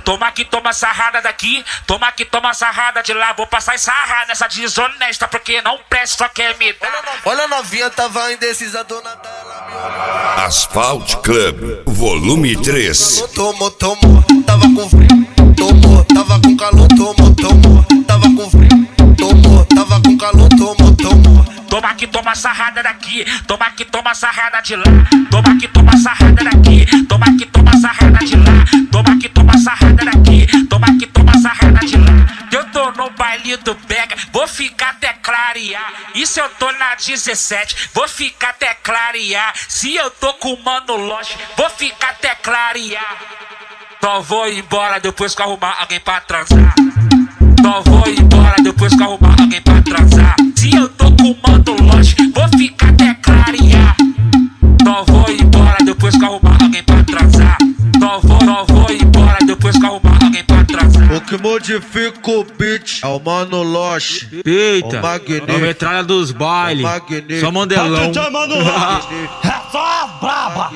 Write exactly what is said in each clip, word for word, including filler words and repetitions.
toma que toma sarrada daqui, toma que toma sarrada de lá. Vou passar essa sarrada nessa desonesta porque não presta, só quer me dar. Olha a novinha, tava indecisa, dona dela me olhou. Asphalt Club, volume três. Tomou, tomou, tava com frio, tomou, tava com calor, tomou, tomou, tava com frio, tomou, tava com calor, tomou, tomou. Toma que toma sarrada daqui, toma que toma sarrada de lá, toma que toma sarrada daqui, toma que toma sarrada de lá, toma que toma sarrada daqui, toma que toma sarrada de lá. Eu tô no baile do Bega, vou ficar até clarear. E se eu tô na dezessete, vou ficar até clarear. Se eu tô com o Mano Loche, vou ficar até clarear. Só vou embora depois que arrumar alguém pra transar. Só vou embora depois que arrumar alguém pra transar. Se eu tô com o Mano Loche, vou ficar até clarear. Só vou embora depois que arrumar alguém pra transar. Só vou, só vou embora depois que arrumar alguém pra transar. O que modifica o beat é o Mano Loche. Eita, a metralha dos bailes. Só mandelão. É só braba.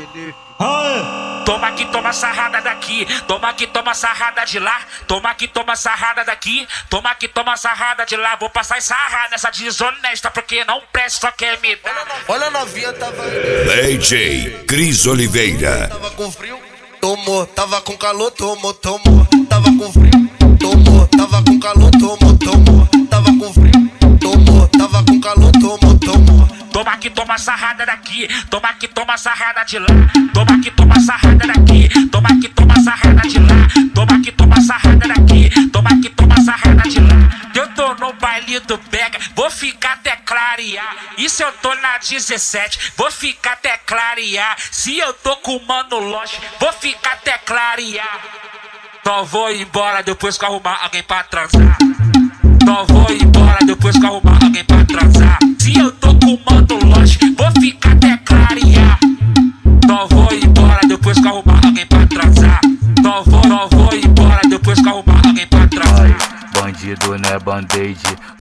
Toma que toma sarrada daqui, toma que toma sarrada de lá, toma que toma sarrada daqui, toma que toma sarrada de lá. Vou passar essa sarrada nessa desonesta porque não presta, só quer me dar. Olha a novinha, tava D J Cris Oliveira. Tava com frio, tomou, tava com calor, tomou, tomou, tava com frio, tomou, tava com calor, tomou, tomou, tava com frio, tomou, tava com calor, tomou, tomou. Toma que toma sarrada daqui, toma que toma sarrada de lá, toma que toma sarrada daqui, toma que toma sarrada de lá, toma que toma sarrada daqui, toma que toma sarrada de lá. Eu tô no baile do Bega, vou ficar até clarear. E se eu tô na dezessete, vou ficar até clarear. Se eu tô com o Mano Loche, vou ficar até clarear. Só vou embora depois que arrumar alguém pra transar. Só vou embora depois que arrumar alguém pra transar. Se eu tô com o Mano Loche, vou ficar até clarear. Só vou embora depois que arrumar alguém pra transar. Só vou, só vou embora depois que arrumar alguém pra transar. Bandido não é band-aid,